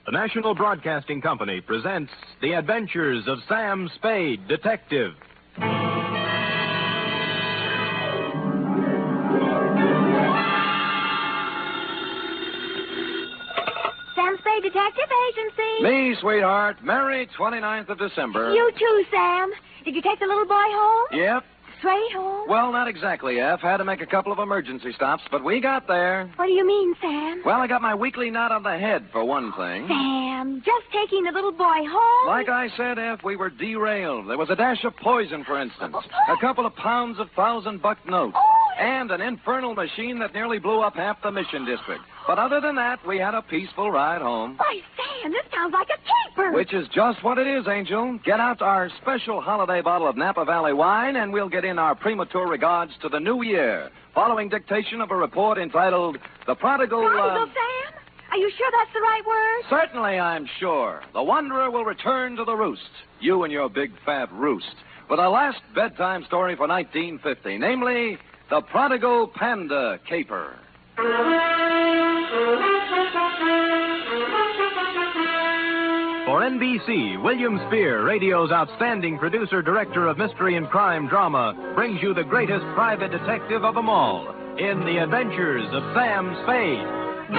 The National Broadcasting Company presents The Adventures of Sam Spade, Detective. Sam Spade Detective Agency. Me, sweetheart. Merry 29th of December. You too, Sam. Did you take the little boy home? Yep. Straight home? Well, not exactly, F. Had to make a couple of emergency stops, but we got there. What do you mean, Sam? Well, I got my weekly knot on the head, for one thing. Sam, just taking the little boy home? Like I said, F, we were derailed. There was a dash of poison, for instance. A couple of pounds of $1,000 notes. And an infernal machine that nearly blew up half the Mission District. But other than that, we had a peaceful ride home. Why, Sam, this sounds like a caper. Which is just what it is, Angel. Get out our special holiday bottle of Napa Valley wine, and we'll get in our premature regards to the new year, following dictation of a report entitled The Prodigal... Prodigal, Sam? Are you sure that's the right word? Certainly, I'm sure. The Wanderer will return to the roost. You and your big fat roost. With a last bedtime story for 1950, namely... The Prodigal Panda Caper. For NBC, William Spear, radio's outstanding producer-director of mystery and crime drama, brings you the greatest private detective of them all in The Adventures of Sam Spade.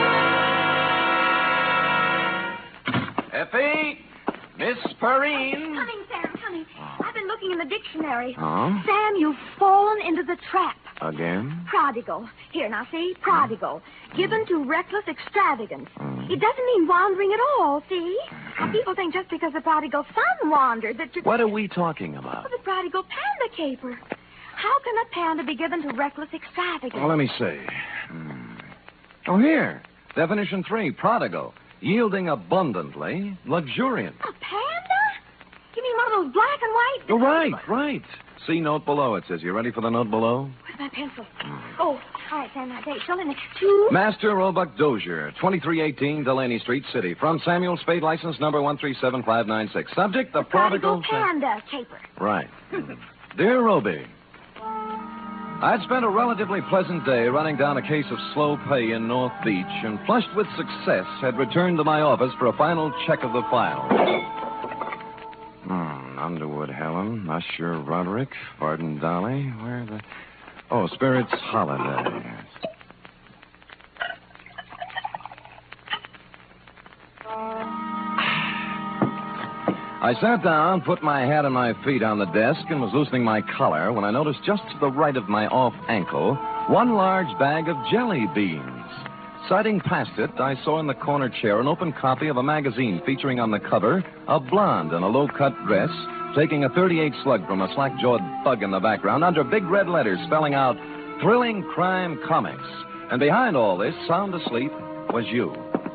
Effie! Miss Perrine! Coming, Sam, coming. I've been looking in the dictionary. Huh? Sam, you've fallen into the trap. Again? Prodigal. Here, now, see? Prodigal. Given to reckless extravagance. It doesn't mean wandering at all, see? Now, people think just because the prodigal son wandered that you... What are we talking about? Oh, the prodigal panda caper. How can a panda be given to reckless extravagance? Well, let me see. Oh, here. Definition 3, prodigal. Yielding abundantly, luxuriant. A panda? You mean one of those black and white? Oh, right. See note below, it says. You ready for the note below? Where's my pencil? Oh, all right, Sam, now, date. Fill in the 2. Master Roebuck Dozier, 2318 Delaney Street, City. From Samuel Spade, license number 137596. Subject, the prodigal panda caper. Right. Dear Roby, I'd spent a relatively pleasant day running down a case of slow pay in North Beach and, flushed with success, had returned to my office for a final check of the file. Underwood, Helen, Usher, Roderick, Barton, Dolly. Where the... Oh, Spirits Holiday. I sat down, put my hat and my feet on the desk, and was loosening my collar when I noticed just to the right of my off ankle one large bag of jelly beans. Sighting past it, I saw in the corner chair an open copy of a magazine featuring on the cover a blonde in a low-cut dress taking a .38 slug from a slack-jawed bug in the background under big red letters spelling out Thrilling Crime Comics. And behind all this, sound asleep, was you.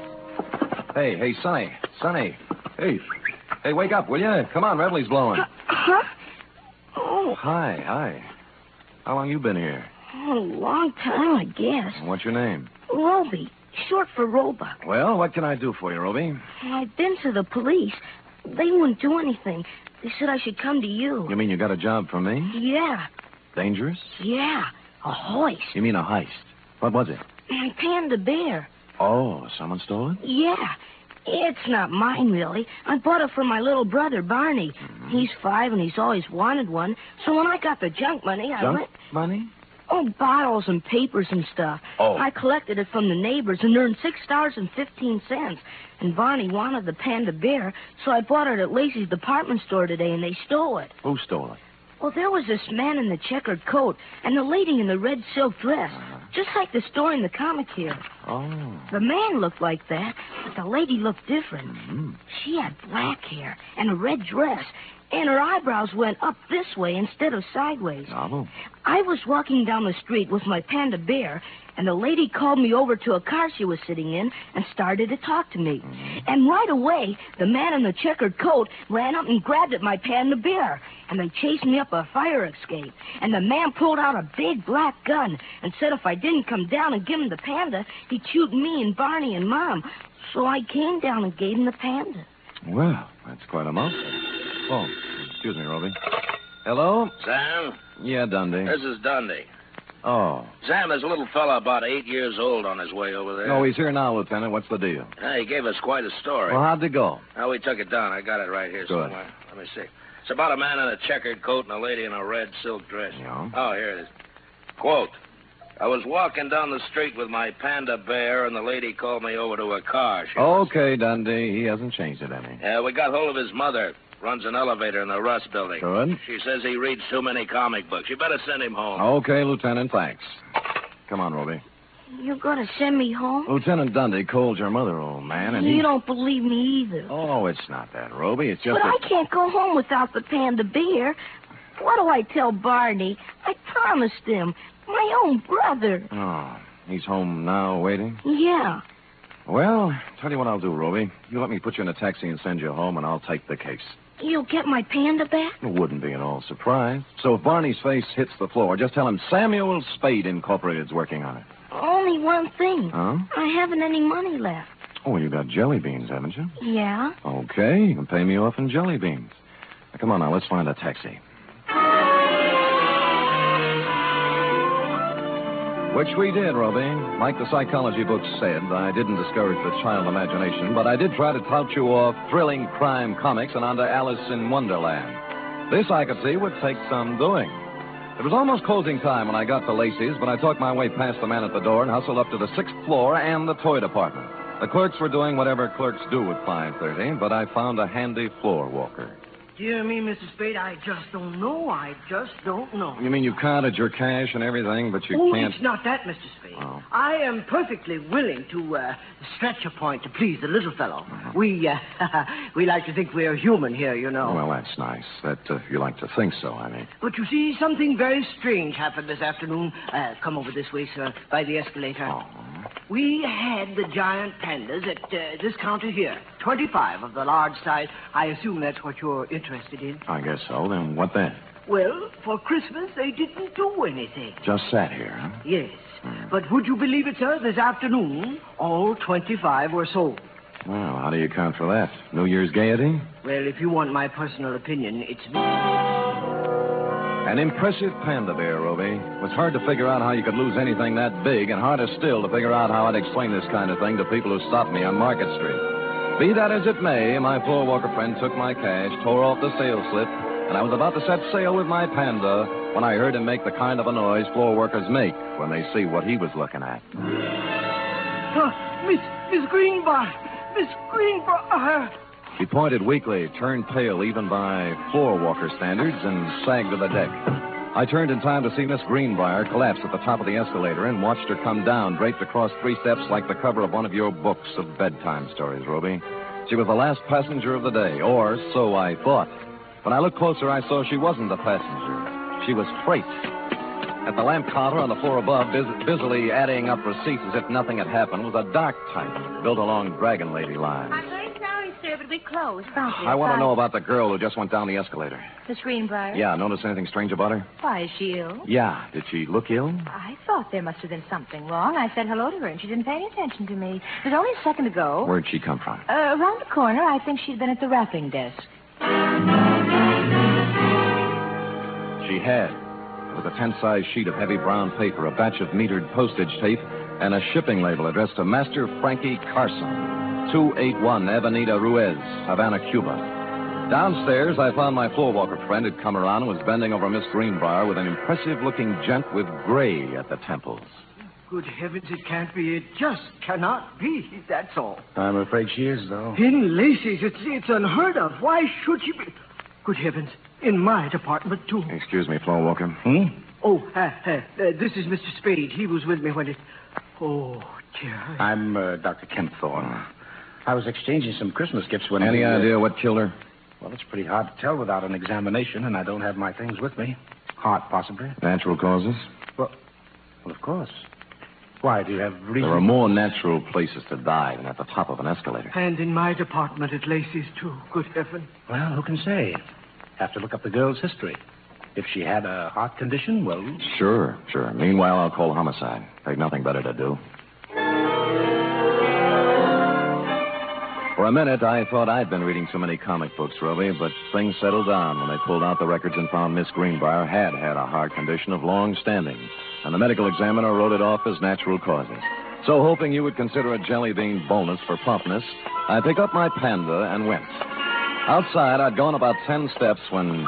Hey, Sonny. Hey, wake up, will you? Come on, revelie's blowing. Huh? Oh. Hi. How long you been here? Oh, a long time, I guess. What's your name? Roby, short for Roebuck. Well, what can I do for you, Roby? I've been to the police. They wouldn't do anything. They said I should come to you. You mean you got a job for me? Yeah. Dangerous? Yeah. A hoist. You mean a heist? What was it? My panda bear. Oh, someone stole it? Yeah. It's not mine, really. I bought it for my little brother, Barney. He's 5 and he's always wanted one. So when I got the junk money, I went... Money? Oh, bottles and papers and stuff. Oh. I collected it from the neighbors and earned $6.15. And Barney wanted the panda bear, so I bought it at Lacey's department store today, and they stole it. Who stole it? Well, there was this man in the checkered coat and the lady in the red silk dress, just like the story in the comic here. Oh. The man looked like that, but the lady looked different. Mm-hmm. She had black hair and a red dress, and her eyebrows went up this way instead of sideways. Oh. I was walking down the street with my panda bear, and the lady called me over to a car she was sitting in and started to talk to me. And right away, the man in the checkered coat ran up and grabbed at my panda bear, and they chased me up a fire escape. And the man pulled out a big black gun and said if I didn't come down and give him the panda, he'd shoot me and Barney and Mom. So I came down and gave him the panda. Well, that's quite a mouthful. Oh, excuse me, Roby. Hello? Sam? Yeah, Dundee. This is Dundee. Oh. Sam, there's a little fella about 8 years old on his way over there. No, he's here now, Lieutenant. What's the deal? He gave us quite a story. Well, how'd it go? We took it down. I got it right here Good. somewhere. Let me see. It's about a man in a checkered coat and a lady in a red silk dress. Yeah. Oh, here it is. Quote, I was walking down the street with my panda bear, and the lady called me over to her car. Okay, Dundee. He hasn't changed it any. Yeah, we got hold of his mother. Runs an elevator in the Russ building. Good. She says he reads too many comic books. You better send him home. Okay, Lieutenant, thanks. Come on, Roby. You're going to send me home? Lieutenant Dundee called your mother, old man, and You don't believe me either. Oh, it's not that, Roby. It's just But I can't go home without the panda bear. What do I tell Barney? I promised him. My own brother. Oh, he's home now waiting? Yeah. Well, tell you what I'll do, Roby. You let me put you in a taxi and send you home, and I'll take the case. You'll get my panda back? It wouldn't be at all surprised. So if Barney's face hits the floor, just tell him Samuel Spade Incorporated's working on it. Only one thing. Huh? I haven't any money left. Oh, you got jelly beans, haven't you? Yeah? Okay, you can pay me off in jelly beans. Now, come on now, let's find a taxi. Which we did, Roby. Like the psychology books said, I didn't discourage the child imagination, but I did try to tout you off thrilling crime comics and onto Alice in Wonderland. This, I could see, would take some doing. It was almost closing time when I got to Lacey's, but I talked my way past the man at the door and hustled up to the 6th floor and the toy department. The clerks were doing whatever clerks do at 5:30, but I found a handy floor walker. Dear me, Mr. Spade, I just don't know. I just don't know. You mean you counted your cash and everything, but you can't... It's not that, Mr. Spade. Oh. I am perfectly willing to stretch a point to please the little fellow. Uh-huh. We like to think we're human here, you know. Well, that's nice. That you like to think so, I mean. But you see, something very strange happened this afternoon. Come over this way, sir, by the escalator. Oh. We had the giant pandas at this counter here. 25 of the large size. I assume that's what you're interested in. I guess so. Then what then? Well, for Christmas, they didn't do anything. Just sat here, huh? Yes. But would you believe it, sir? This afternoon, all 25 were sold. Well, how do you account for that? New Year's gaiety? Well, if you want my personal opinion, it's me. An impressive panda bear, Roby. It was hard to figure out how you could lose anything that big, and harder still to figure out how I'd explain this kind of thing to people who stopped me on Market Street. Be that as it may, my floor walker friend took my cash, tore off the sales slip, and I was about to set sail with my panda when I heard him make the kind of a noise floor workers make when they see what he was looking at. Miss Greenbar! Miss Greenbar! He pointed weakly, turned pale even by floor walker standards, and sagged to the deck. I turned in time to see Miss Greenbrier collapse at the top of the escalator and watched her come down, draped across 3 steps like the cover of one of your books of bedtime stories, Roby. She was the last passenger of the day, or so I thought. When I looked closer, I saw she wasn't a passenger. She was freight. At the lamp counter on the floor above, busily adding up receipts as if nothing had happened, was a dark type built along Dragon Lady lines. I'm very sorry, sir, but we closed. Promptly. I want to know about the girl who just went down the escalator. Miss Greenbrier? Yeah, notice anything strange about her? Why, is she ill? Yeah. Did she look ill? I thought there must have been something wrong. I said hello to her, and she didn't pay any attention to me. It was only a second ago. Where'd she come from? Around the corner. I think she'd been at the wrapping desk. She had. It was a 10-size sheet of heavy brown paper, a batch of metered postage tape, and a shipping label addressed to Master Frankie Carson, 281 Avenida Ruiz, Havana, Cuba. Downstairs, I found my floor walker friend had come around and was bending over Miss Greenbrier with an impressive-looking gent with gray at the temples. Good heavens, it can't be. It just cannot be. That's all. I'm afraid she is, though. In Lacey's, it's unheard of. Why should she be? Good heavens, in my department, too. Excuse me, floor walker. Oh, this is Mr. Spade. He was with me when it... Oh, dear. I'm Dr. Kent Thorne. I was exchanging some Christmas gifts when... Any idea what killed her? Well, it's pretty hard to tell without an examination, and I don't have my things with me. Heart, possibly. Natural causes? Well, of course. Why, do you have reason... There are more natural places to die than at the top of an escalator. And in my department at Lacey's, too. Good heaven. Well, who can say? Have to look up the girl's history. If she had a heart condition, well... Sure. Meanwhile, I'll call homicide. They've nothing better to do. For a minute, I thought I'd been reading too many comic books, Roby, but things settled down when they pulled out the records and found Miss Greenbrier had a heart condition of long standing. and the medical examiner wrote it off as natural causes. So, hoping you would consider a jelly bean bonus for promptness, I picked up my Panda and went. Outside, I'd gone about 10 steps when...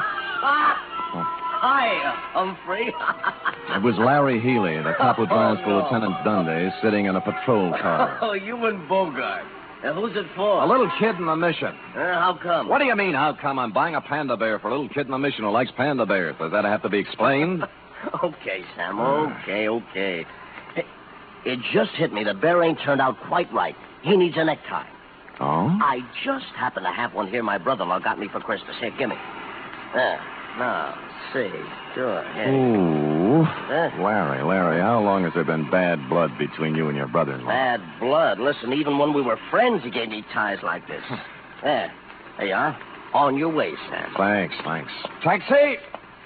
Hi, Humphrey. It was Larry Healy, the cop who drives for Lieutenant Dundee, sitting in a patrol car. Oh, you and Bogart. Who's it for? A little kid in the mission. How come? What do you mean, how come? I'm buying a panda bear for a little kid in the mission who likes panda bears. Does that have to be explained? Okay, Sam, okay. Hey, it just hit me. The bear ain't turned out quite right. He needs a necktie. Oh? I just happen to have one here my brother-in-law got me for Christmas. Here, give me. There. Now, see. Sure. Here. Ooh. Larry, how long has there been bad blood between you and your brother-in-law? Bad blood. Listen, even when we were friends, he gave me ties like this. There you are. On your way, Sam. Thanks. Taxi!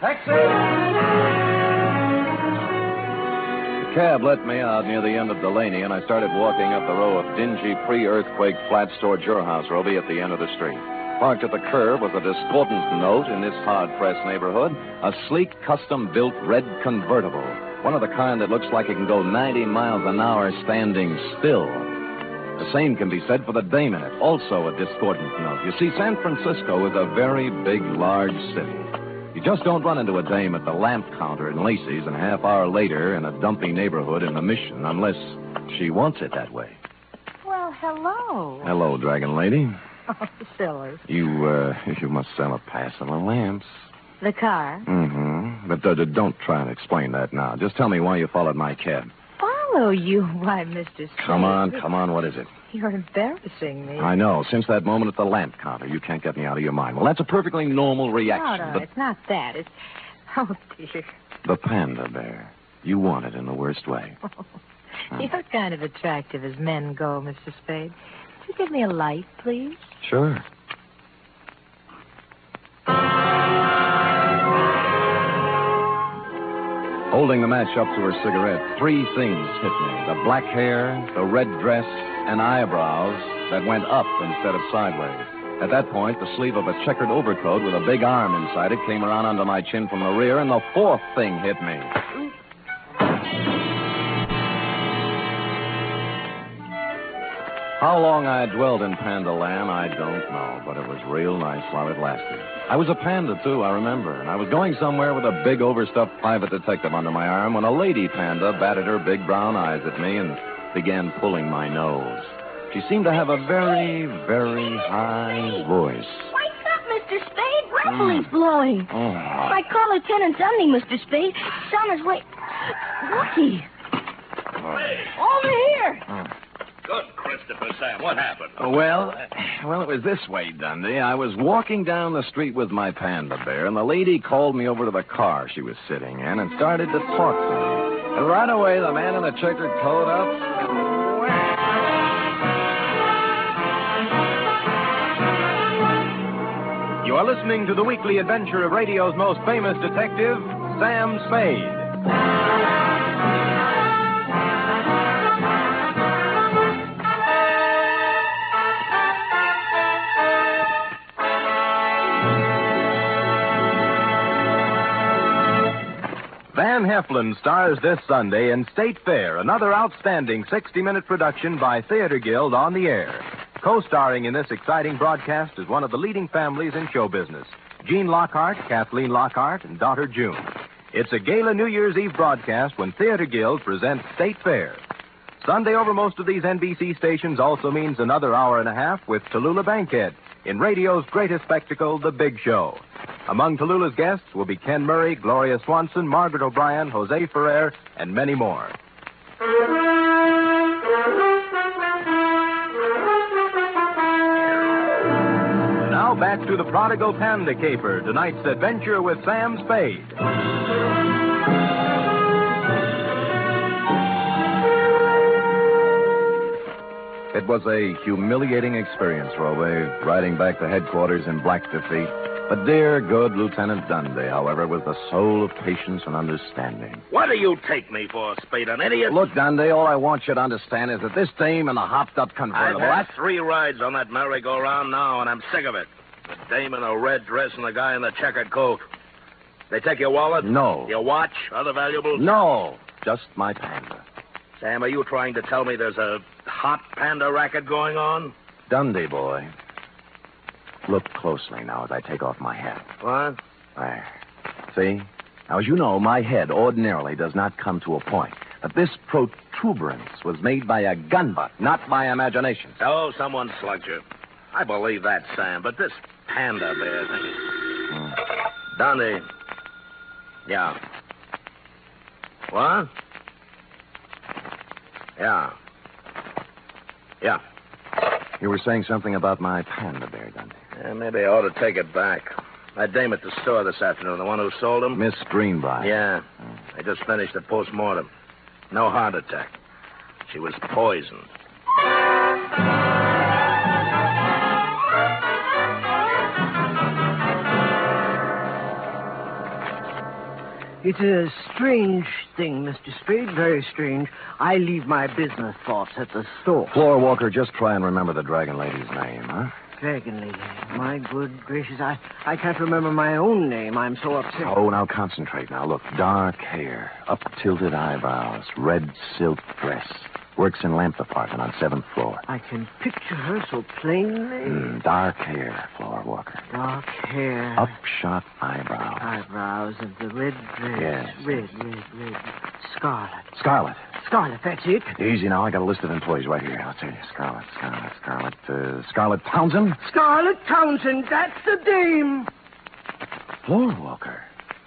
The cab let me out near the end of Delaney, and I started walking up the row of dingy pre-earthquake flat storage house, Roby, at the end of the street. Parked at the curb was a discordant note in this hard-pressed neighborhood, a sleek, custom-built red convertible, one of the kind that looks like it can go 90 miles an hour standing still. The same can be said for the dame in it, also a discordant note. You see, San Francisco is a very big, large city. You just don't run into a dame at the lamp counter in Lacey's and a half hour later in a dumpy neighborhood in the Mission unless she wants it that way. Well, hello. Hello, Dragon Lady. Oh, silly. You must sell a passel of lamps. The car? Mm-hmm. But don't try and explain that now. Just tell me why you followed my cab. Follow you? Why, Mr. Spade. Come on. What is it? You're embarrassing me. I know. Since that moment at the lamp counter, you can't get me out of your mind. Well, that's a perfectly normal reaction. No, it's not that. It's... Oh, dear. The panda bear. You want it in the worst way. You're kind of attractive as men go, Mr. Spade. Could you give me a light, please? Sure. Holding the match up to her cigarette, three things hit me. The black hair, the red dress, and eyebrows that went up instead of sideways. At that point, the sleeve of a checkered overcoat with a big arm inside it came around under my chin from the rear, and the fourth thing hit me. How long I dwelled in Panda Land, I don't know, but it was real nice while it lasted. I was a panda, too, I remember, and I was going somewhere with a big overstuffed private detective under my arm when a lady panda batted her big brown eyes at me and began pulling my nose. She seemed to have a very, very high voice. Wake up, Mr. Spade. Ruffley's blowing. Oh. I call Lieutenant Dundee, Mr. Spade. He's on his way. Looky. Over here. Good, Christopher, Sam. What happened? Well, it was this way, Dundee. I was walking down the street with my panda bear, and the lady called me over to the car she was sitting in and started to talk to me. And right away, the man in the checkered coat up. You are listening to the weekly adventure of radio's most famous detective, Sam Spade. Van Heflin stars this Sunday in State Fair, another outstanding 60-minute production by Theater Guild on the Air. Co-starring in this exciting broadcast is one of the leading families in show business, Gene Lockhart, Kathleen Lockhart, and daughter June. It's a gala New Year's Eve broadcast when Theater Guild presents State Fair. Sunday over most of these NBC stations also means another hour and a half with Tallulah Bankhead in radio's greatest spectacle, The Big Show. Among Tallulah's guests will be Ken Murray, Gloria Swanson, Margaret O'Brien, Jose Ferrer, and many more. Now back to the Prodigal Panda Caper, tonight's adventure with Sam Spade. It was a humiliating experience, Robe, riding back to headquarters in black defeat. But dear, good Lieutenant Dundee, however, was the soul of patience and understanding. What do you take me for, Spade, an idiot? Look, Dundee, all I want you to understand is that this dame in the hopped-up convertible... I've had 3 rides on that merry-go-round now, and I'm sick of it. The dame in a red dress and the guy in the checkered coat. They take your wallet? No. Your watch? Other valuables? No. Just my panda. Sam, are you trying to tell me there's a hot panda racket going on? Dundee, boy. Look closely now as I take off my hat. What? There. See? Now, as you know, my head ordinarily does not come to a point. But this protuberance was made by a gun butt, not by imagination. Oh, someone slugged you. I believe that, Sam, but this panda bear thing... Dundee. Yeah. What? Yeah. Yeah. You were saying something about my panda bear, Dundee. Yeah, maybe I ought to take it back. That dame at the store this afternoon, the one who sold him? Miss Greenbrier. Yeah. I just finished the post-mortem. No heart attack. She was poisoned. It's a strange thing, Mr. Spade, very strange. I leave my business thoughts at the store. Floor Walker, just try and remember the Dragon Lady's name, huh? Dragon Lady. My good gracious, I can't remember my own name. I'm so upset. Oh, now concentrate now. Look, dark hair, up-tilted eyebrows, red silk dress. Works in lamp department on 7th floor. I can picture her so plainly. Dark hair, Floor Walker. Dark hair. Upshot eyebrows. Eyebrows of the red dress. Yes. Red. Scarlet. Scarlet, that's it. Easy now. I got a list of employees right here. I'll tell you. Scarlet. Scarlet Townsend. Scarlet Townsend, that's the dame. Floor Walker.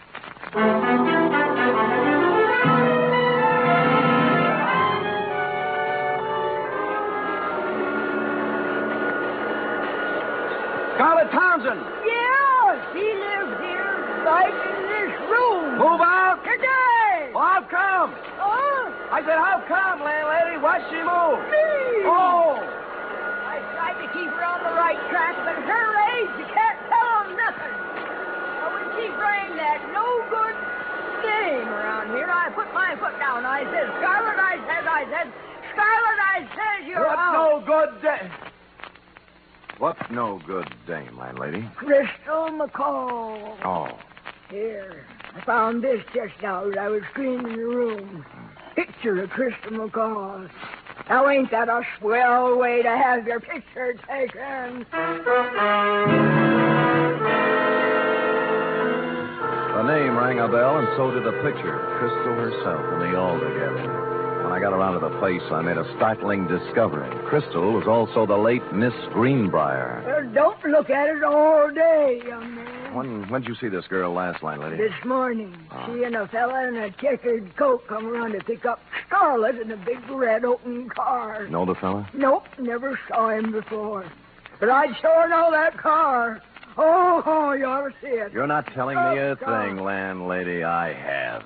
Scarlet Townsend. Yeah, he lives here, right in this room. Move out. Today. Well, how come? Oh, I said, how come, landlady? Why'd she move? me. Oh. I tried to keep her on the right track, but at her age, you can't tell them nothing. Now, when she framed that no good name around here, I put my foot down. I said, Scarlet, you're What out. no good dame? What no good dame, landlady? Crystal McCall. Oh. Here, I found this just now as I was cleaning the room. Picture of Crystal McCall. Now, ain't that a swell way to have your picture taken? The name rang a bell, and so did the picture. Crystal herself and me all together. When I got around to the place, I made a startling discovery. Crystal was also the late Miss Greenbrier. Well, don't look at it all day, young man. When'd you see this girl last, landlady? This morning, Oh. she and a fella in a checkered coat come around to pick up Scarlet in a big red open car. Know the fella? Nope, never saw him before. But I'd sure know that car. Oh, you ought to see it. You're not telling me a Oh, God. thing, landlady. I have.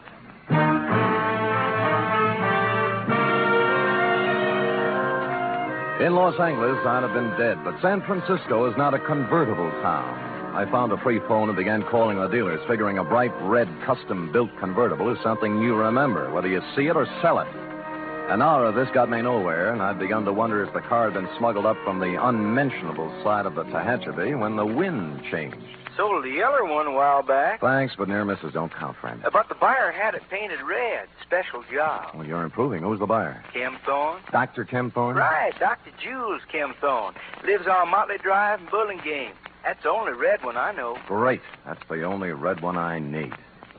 In Los Angeles, I'd have been dead, but San Francisco is not a convertible town. I found a free phone and began calling the dealers, figuring a bright red custom-built convertible is something you remember, whether you see it or sell it. An hour of this got me nowhere, and I'd begun to wonder if the car had been smuggled up from the unmentionable side of the Tehachapi when the wind changed. Sold a yeller one a while back. Thanks, but near misses don't count, friend. But the buyer had it painted red. Special job. Well, you're improving. Who's the buyer? Kim Thorne? Dr. Kim Thorne? Right, Dr. Jules Kim Thorne. Lives on Motley Drive in Burlingame. That's the only red one I know. Great. That's the only red one I need.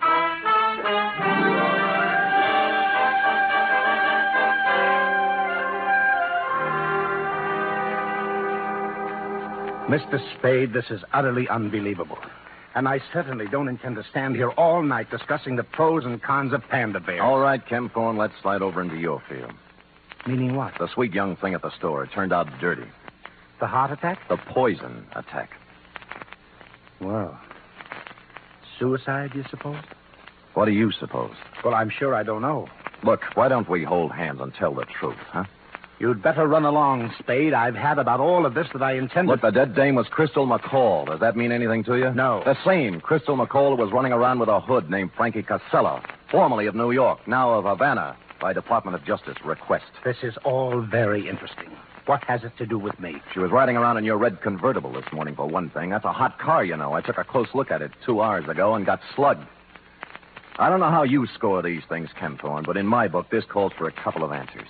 Mr. Spade, this is utterly unbelievable. And I certainly don't intend to stand here all night discussing the pros and cons of panda bears. All right, Kim Thorne, let's slide over into your field. Meaning what? The sweet young thing at the store turned out dirty. The heart attack? The poison attack. Well, suicide, you suppose? What do you suppose? Well, I'm sure I don't know. Look, why don't we hold hands and tell the truth, huh? You'd better run along, Spade. I've had about all of this that I intended. Look, the dead dame was Crystal McCall. Does that mean anything to you? No. The same Crystal McCall who was running around with a hood named Frankie Casella, formerly of New York, now of Havana, by Department of Justice request. This is all very interesting. What has it to do with me? She was riding around in your red convertible this morning, for one thing. That's a hot car, you know. I took a close look at it 2 hours ago and got slugged. I don't know how you score these things, Kempthorne, but in my book, this calls for a couple of answers.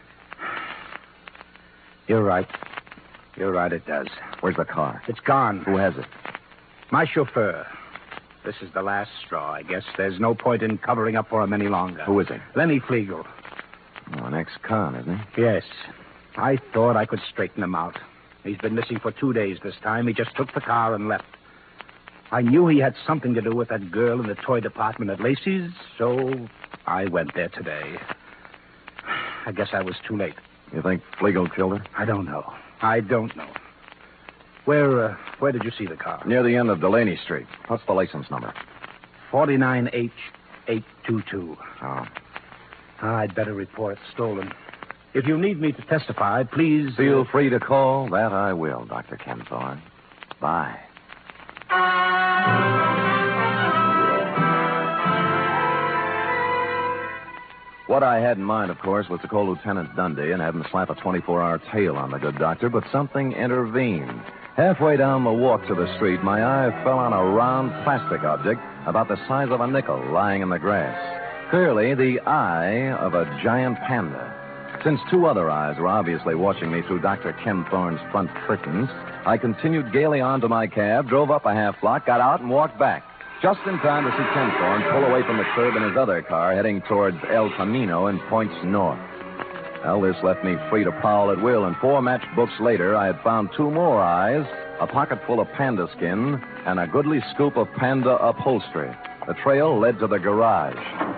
You're right. You're right, it does. Where's the car? It's gone. Who has it? My chauffeur. This is the last straw, I guess. There's no point in covering up for him any longer. Who is he? Lenny Flegel. Oh, an ex-con, isn't he? Yes. I thought I could straighten him out. He's been missing for 2 days this time. He just took the car and left. I knew he had something to do with that girl in the toy department at Lacey's, so I went there today. I guess I was too late. You think Flegel killed her? I don't know. I don't know. Where did you see the car? Near the end of Delaney Street. What's the license number? 49H822. Oh. I'd better report it stolen. If you need me to testify, please... Feel free to call. That I will, Dr. Kempthorne. Bye. What I had in mind, of course, was to call Lieutenant Dundee and have him slap a 24-hour tail on the good doctor, but something intervened. Halfway down the walk to the street, my eye fell on a round plastic object about the size of a nickel lying in the grass. Clearly, the eye of a giant panda. Since 2 other eyes were obviously watching me through Dr. Kempthorne's front curtains, I continued gaily on to my cab, drove up a half block, got out, and walked back. Just in time to see Kempthorne pull away from the curb in his other car, heading towards El Camino and points north. Well, this left me free to prowl at will, and 4 matchbooks later, I had found 2 more eyes, a pocket full of panda skin, and a goodly scoop of panda upholstery. The trail led to the garage.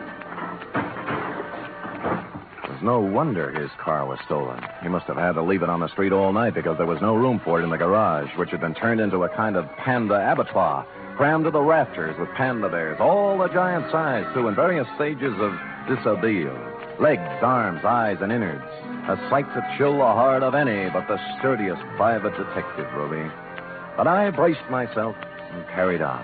No wonder his car was stolen. He must have had to leave it on the street all night because there was no room for it in the garage, which had been turned into a kind of panda abattoir, crammed to the rafters with panda bears, all the giant size, too, in various stages of dishabille. Legs, arms, eyes, and innards. A sight to chill the heart of any but the sturdiest private detective, Ruby. But I braced myself and carried on.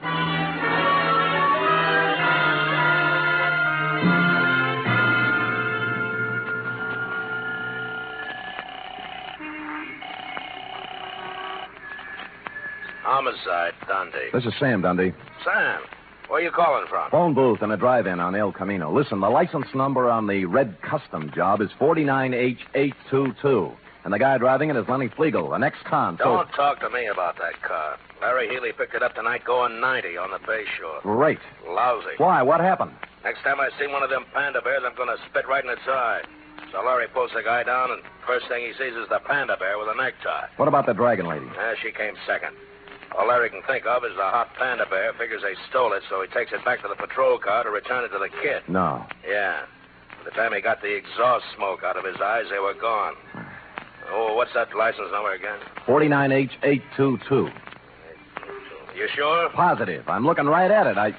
Homicide, Dundee. This is Sam, Dundee. Sam, where you calling from? Phone booth in a drive-in on El Camino. Listen, the license number on the red custom job is 49H822. And the guy driving it is Lenny Flegel, an ex-con. Don't talk to me about that car. Larry Healy picked it up tonight going 90 on the Bay Shore. Great. Lousy. Why? What happened? Next time I see one of them panda bears, I'm going to spit right in its eye. So Larry pulls the guy down, and first thing he sees is the panda bear with a necktie. What about the dragon lady? She came second. All Larry can think of is the hot panda bear. Figures they stole it, so he takes it back to the patrol car to return it to the kid. No. Yeah. By the time he got the exhaust smoke out of his eyes, they were gone. Oh, what's that license number again? 49H822. You sure? Positive. I'm looking right at it.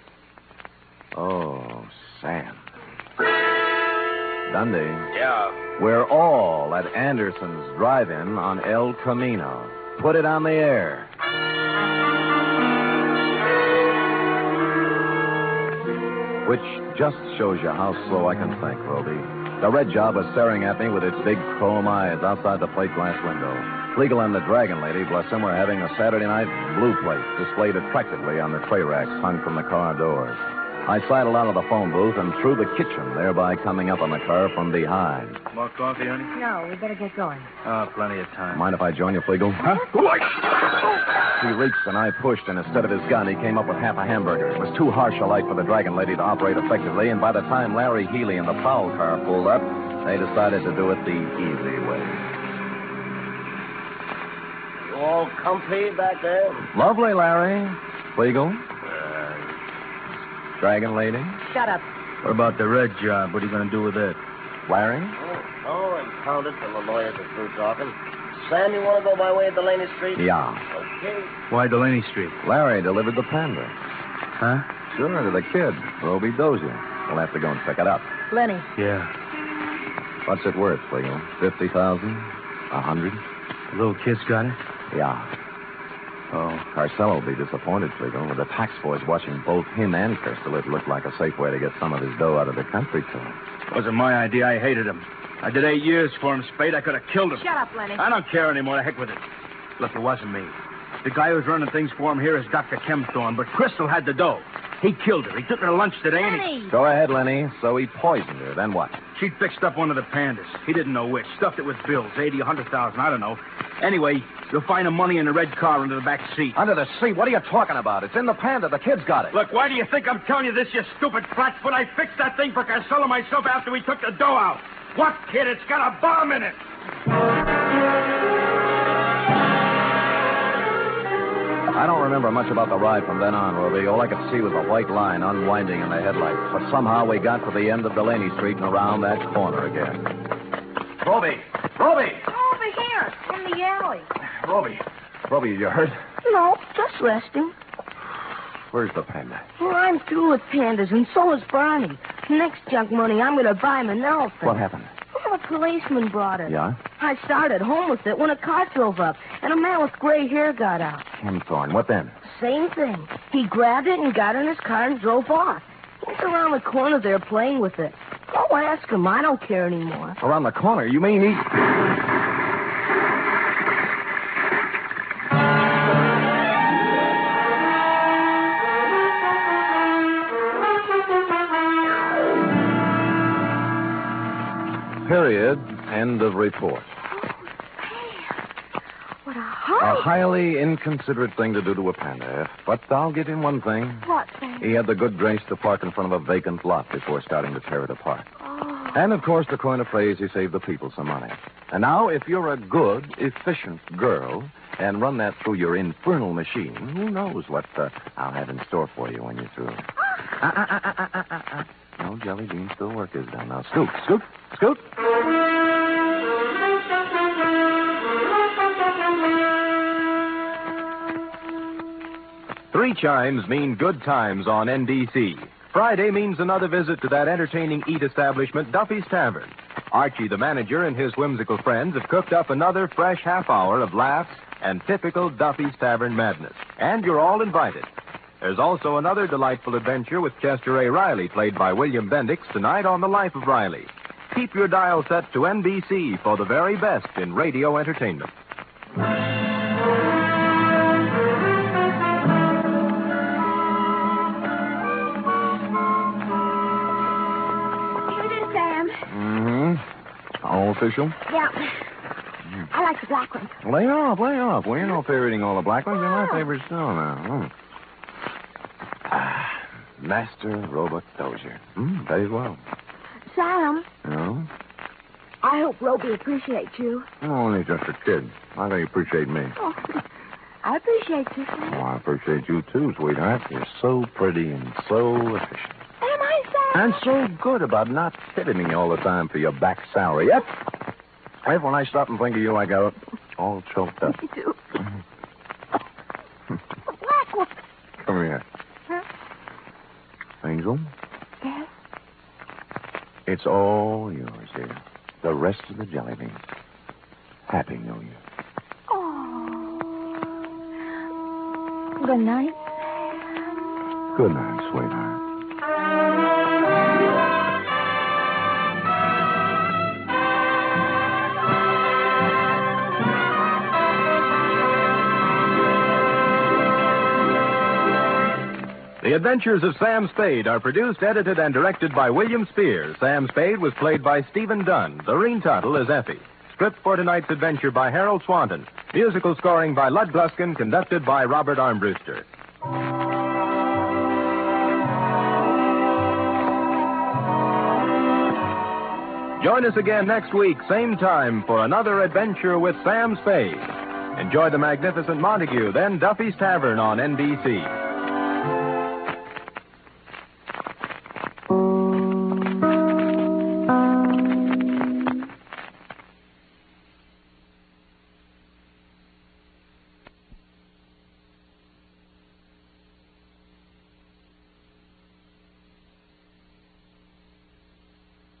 Oh, Sam. Dundee. Yeah. We're all at Anderson's drive-in on El Camino. Put it on the air. Which just shows you how slow I can think, Roby. The red job was staring at me with its big chrome eyes outside the plate glass window. Flegel and the dragon lady, bless them, were having a Saturday night blue plate displayed attractively on the tray racks hung from the car doors. I sidled out of the phone booth and through the kitchen, thereby coming up on the car from behind. More coffee, honey? No, we better get going. Oh, plenty of time. Mind if I join you, Flegel? Huh? He reached and I pushed, and instead of his gun, he came up with half a hamburger. It was too harsh a light for the dragon lady to operate effectively, and by the time Larry Healy and the prowl car pulled up, they decided to do it the easy way. You all comfy back there? Lovely, Larry. Flegel? Dragon lady? Shut up. What about the red job? What are you going to do with it? Larry? Oh, and pound it till the lawyers are through talking. Sam, you want to go by way of Delaney Street? Yeah. Okay. Why Delaney Street? Larry delivered the panda. Huh? Sure, to the kid, Roby Dozier. We'll have to go and pick it up. Lenny. Yeah. What's it worth, Flegel? 50,000? 100? The little kid's got it? Yeah. Oh, Carcel will be disappointed, Flegel. With the tax boys watching both him and Crystal, it looked like a safe way to get some of his dough out of the country club. Wasn't my idea. I hated him. I did 8 years for him, Spade. I could have killed him. Shut up, Lenny. I don't care anymore. The heck with it. Look, it wasn't me. The guy who's running things for him here is Dr. Kempthorne, but Crystal had the dough. He killed her. He took her to lunch today, and Lenny! Go ahead, Lenny. So he poisoned her. Then what? she fixed up one of the pandas. He didn't know which. Stuffed it with bills, 80, 100,000, I don't know. Anyway, you'll find the money in the red car under the back seat. Under the seat? What are you talking about? It's in the panda. The kid's got it. Look, why do you think I'm telling you this, you stupid flatfoot? I fixed that thing for Carcella myself after we took the dough out. What, kid? It's got a bomb in it. I don't remember much about the ride from then on, Roby. All I could see was a white line unwinding in the headlights. But somehow we got to the end of Delaney Street and around that corner again. Roby! Roby! Over here, in the alley. Roby, you hurt? No, just resting. Where's the panda? Well, I'm through with pandas, and so is Barney. Next junk money, I'm going to buy him an elephant. What happened? Well, a policeman brought it. Yeah? I started home with it when a car drove up, and a man with gray hair got out. Ken Thorne. What then? Same thing. He grabbed it and got in his car and drove off. He's around the corner there playing with it. Go ask him. I don't care anymore. Around the corner? You mean he... Period. End of report. What a A hurry. highly inconsiderate thing to do to a panda, but I'll give him one thing. What thing? He had the good grace to park in front of a vacant lot before starting to tear it apart. Oh. And, of course, to coin a phrase, he saved the people some money. And now, if you're a good, efficient girl and run that through your infernal machine, who knows what I'll have in store for you when you're through. No, Jelly Bean, still work is done. Now, scoot, scoot, scoot. Three chimes mean good times on NBC. Friday means another visit to that entertaining eat establishment, Duffy's Tavern. Archie, the manager, and his whimsical friends have cooked up another fresh half hour of laughs and typical Duffy's Tavern madness. And you're all invited. There's also another delightful adventure with Chester A. Riley, played by William Bendix, tonight on The Life of Riley. Keep your dial set to NBC for the very best in radio entertainment. Here it is, Sam. Mm-hmm. All official? Yeah. I like the black one. Lay off, lay off. Well, you know if they're eating all the black ones, they're my favorite still now. Master Robot Dozier. Very well. Sam, No? I hope Roby appreciates you. Only just a kid. How do you appreciate me? Oh, I appreciate you, Sam. Oh, I appreciate you too, sweetheart. You're so pretty and so efficient. Am I, Sam? And so good about not tipping me all the time for your back salary. Yep. Right when I stop and think of you, I go all choked up. Me too. The black one. Come here. Huh? Angel, Yes? it's all yours, dear. The rest of the jelly beans. Happy New Year. Oh. Good night. Good night, sweetheart. The Adventures of Sam Spade are produced, edited, and directed by William Spears. Sam Spade was played by Stephen Dunn. Doreen Tuttle is Effie. Script for tonight's adventure by Harold Swanton. Musical scoring by Lud Gluskin, conducted by Robert Armbruster. Join us again next week, same time, for another adventure with Sam Spade. Enjoy the magnificent Montague, then Duffy's Tavern on NBC.